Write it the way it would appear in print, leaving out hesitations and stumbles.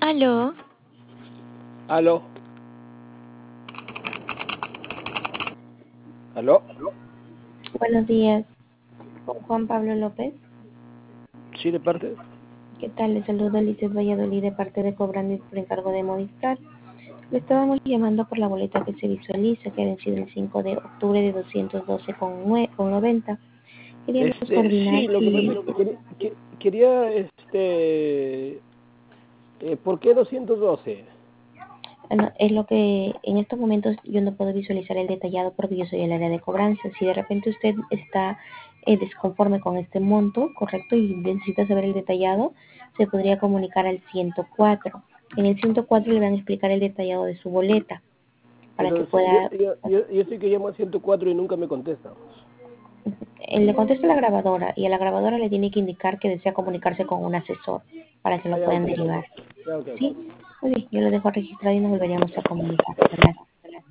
Aló, Aló, aló. Buenos días, con Juan Pablo López. Sí, de parte. ¿Qué tal? Le saluda Lizeth Valladolid de parte de Cobrandit por encargo de Movistar. Le estábamos llamando por la boleta que se visualiza, que ha vencido el 5 de octubre de 212,90. Queríamos coordinar Sí, lo que pasa si es que quería, ¿por qué 212? bueno, es lo que en estos momentos yo no puedo visualizar el detallado porque yo soy el área de cobranza. Si de repente usted está desconforme con este monto, correcto, y necesita saber el detallado, se podría comunicar al 104. En el 104 le van a explicar el detallado de su boleta para que Pero sí, pueda. yo sé que llamo al 104 y nunca me contestan. Le contesta a la grabadora y a la grabadora le tiene que indicar que desea comunicarse con un asesor para que Ah, lo ya, ok, puedan ok. derivar. Ya, ok, ok. ¿Sí? Muy bien, yo lo dejo registrado y nos volveríamos a comunicar. Gracias.